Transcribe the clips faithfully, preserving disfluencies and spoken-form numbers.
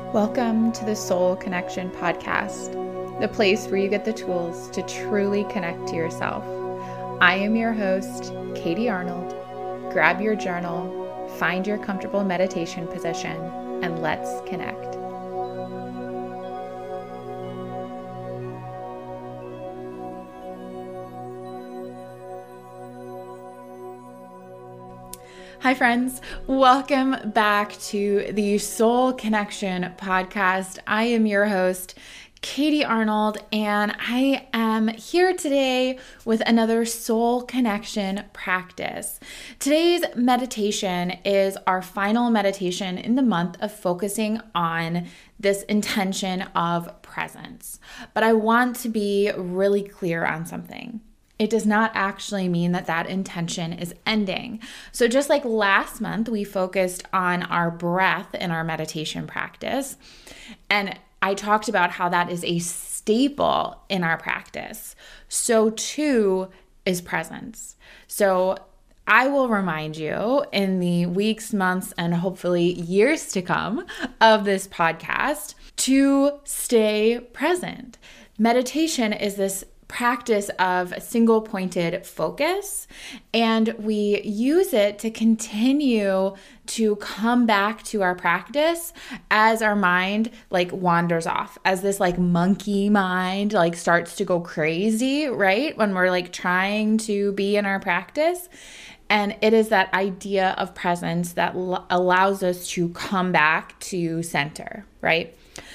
Welcome to the Soul Connection Podcast, the place where you get the tools to truly connect to yourself. I am your host, Katie Arnold. Grab your journal, find your comfortable meditation position, and let's connect. Hi friends, welcome back to the Soul Connection Podcast. I am your host, Katie Arnold, and I am here today with another Soul Connection practice. Today's meditation is our final meditation in the month of focusing on this intention of presence. But I want to be really clear on something. It does not actually mean that that intention is ending. So just like last month, we focused on our breath in our meditation practice. And I talked about how that is a staple in our practice. So too is presence. So I will remind you in the weeks, months, and hopefully years to come of this podcast to stay present. Meditation is this practice of single pointed focus, and we use it to continue to come back to our practice as our mind like wanders off, as this like monkey mind like starts to go crazy, right? When we're like trying to be in our practice. And it is that idea of presence that l- allows us to come back to center, right?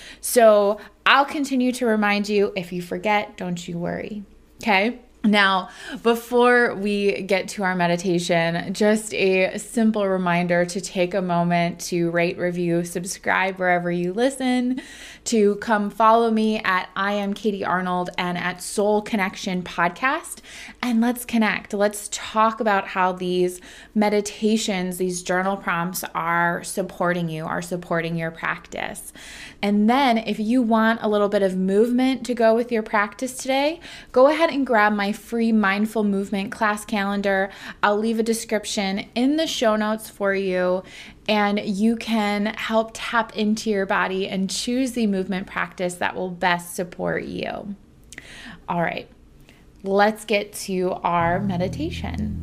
So I'll continue to remind you. If you forget, don't you worry. Okay. Now, before we get to our meditation, just a simple reminder to take a moment to rate, review, subscribe wherever you listen, to come follow me at I am Katie Arnold and at Soul Connection Podcast. And let's connect. Let's talk about how these meditations, these journal prompts are supporting you, are supporting your practice. And then if you want a little bit of movement to go with your practice today, go ahead and grab my free mindful movement class calendar. I'll leave a description in the show notes for you, and you can help tap into your body and choose the movement practice that will best support you. All right, let's get to our meditation.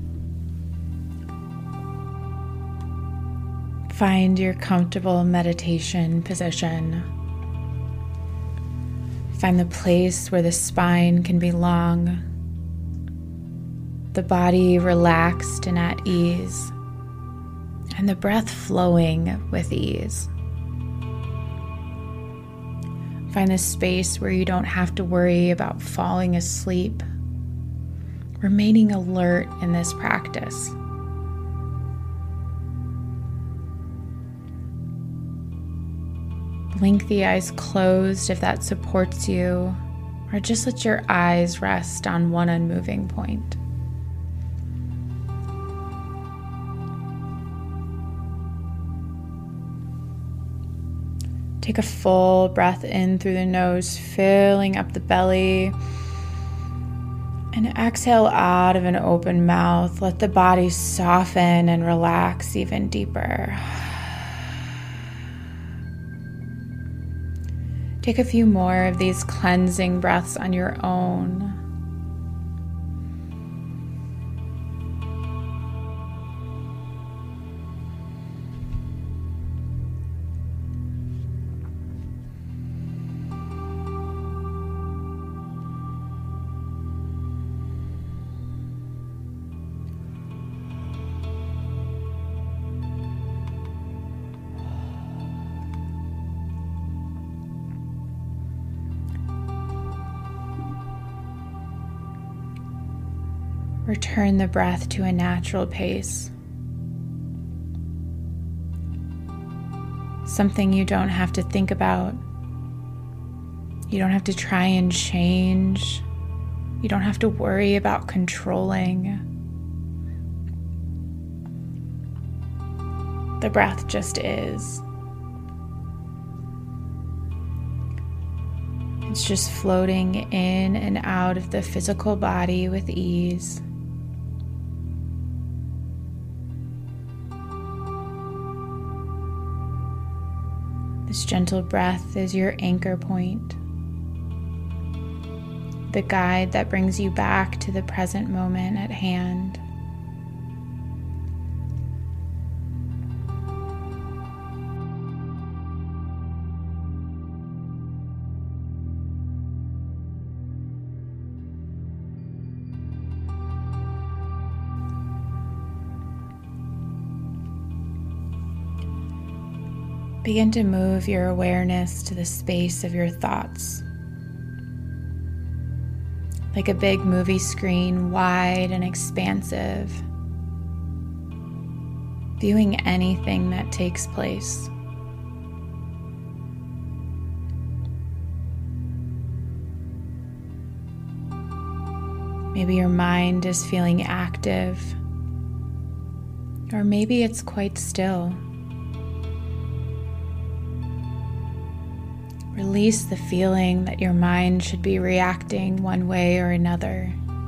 Find your comfortable meditation position. Find the place where the spine can be long, the body relaxed and at ease, and the breath flowing with ease. Find a space where you don't have to worry about falling asleep, remaining alert in this practice. Blink the eyes closed if that supports you, or just let your eyes rest on one unmoving point. Take a full breath in through the nose, filling up the belly. And exhale out of an open mouth. Let the body soften and relax even deeper. Take a few more of these cleansing breaths on your own. Return the breath to a natural pace. Something you don't have to think about. You don't have to try and change. You don't have to worry about controlling. The breath just is. It's just floating in and out of the physical body with ease. It's This gentle breath is your anchor point, the guide that brings you back to the present moment at hand. Begin to move your awareness to the space of your thoughts. Like a big movie screen, wide and expansive, viewing anything that takes place. Maybe your mind is feeling active, or maybe it's quite still. Release the feeling that your mind should be reacting one way or another.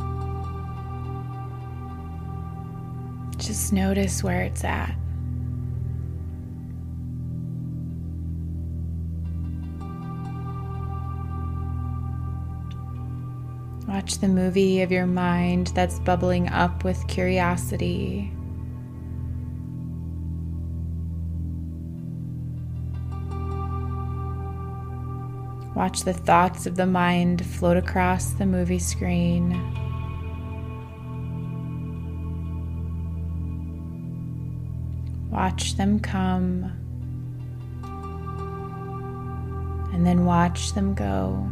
Just notice where it's at. Watch the movie of your mind that's bubbling up with curiosity. Watch the thoughts of the mind float across the movie screen. Watch them come, and then watch them go.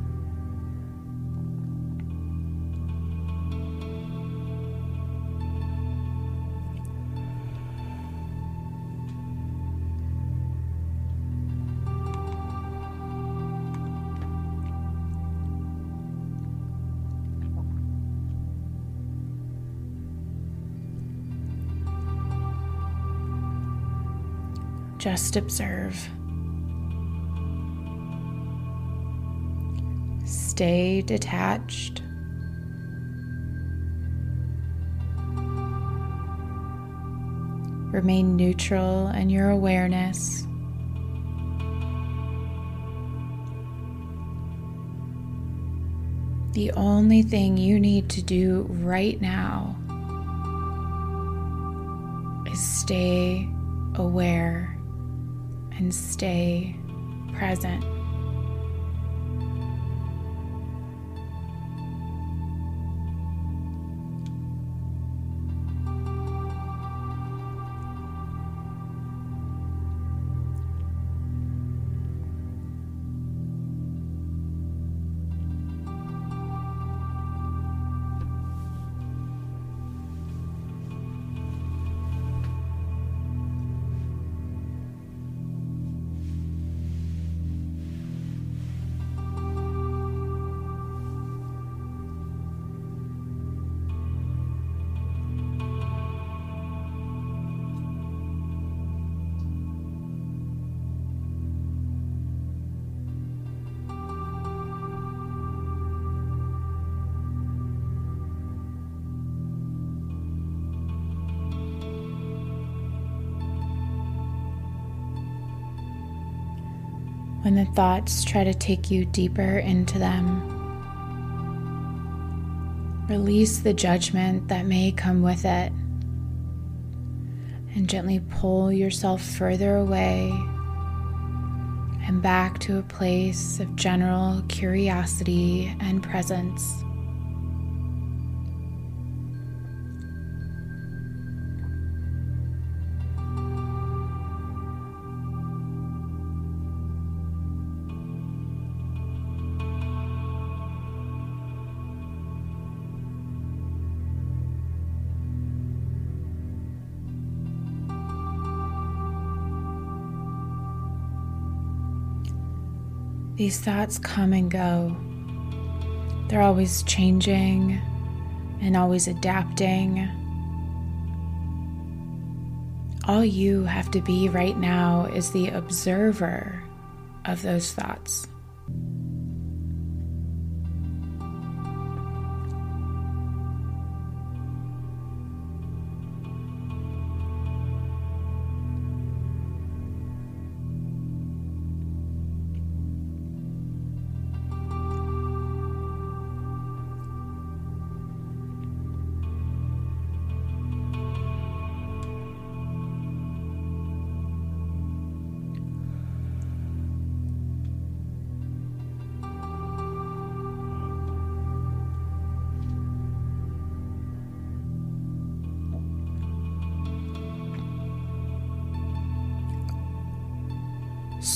Just observe. Stay detached. Remain neutral in your awareness. The only thing you need to do right now is stay aware and stay present. When the thoughts try to take you deeper into them, release the judgment that may come with it and gently pull yourself further away and back to a place of general curiosity and presence. These thoughts come and go. They're always changing and always adapting. All you have to be right now is the observer of those thoughts.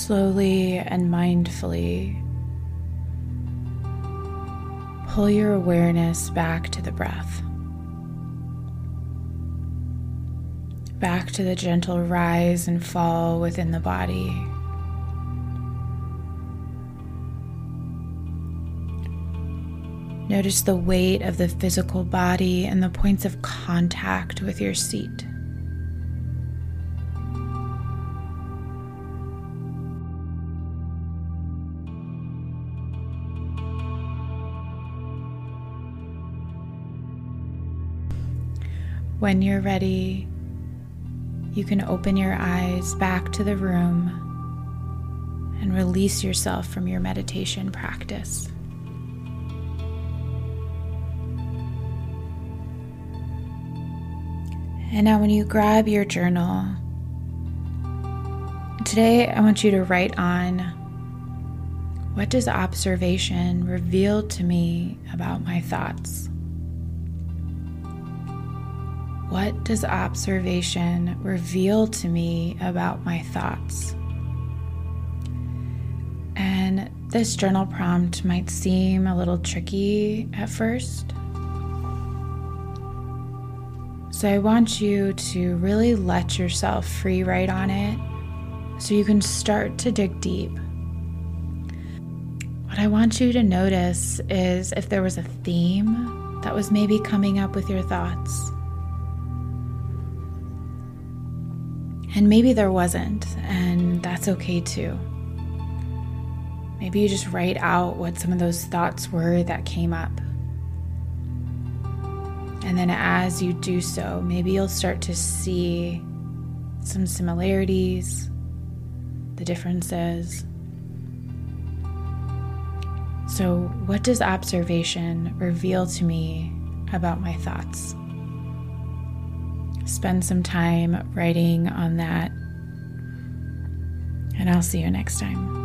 slowly and mindfully pull your awareness back to the breath, back to the gentle rise and fall within the body. Notice the weight of the physical body and the points of contact with your seat. When you're ready, you can open your eyes back to the room and release yourself from your meditation practice. And now when you grab your journal, today I want you to write on, what does observation reveal to me about my thoughts? What does observation reveal to me about my thoughts? And this journal prompt might seem a little tricky at first. So I want you to really let yourself free write on it so you can start to dig deep. What I want you to notice is if there was a theme that was maybe coming up with your thoughts. And maybe there wasn't, and that's okay too. Maybe you just write out what some of those thoughts were that came up. And then as you do so, maybe you'll start to see some similarities, the differences. So, what does observation reveal to me about my thoughts? Spend some time writing on that, and I'll see you next time.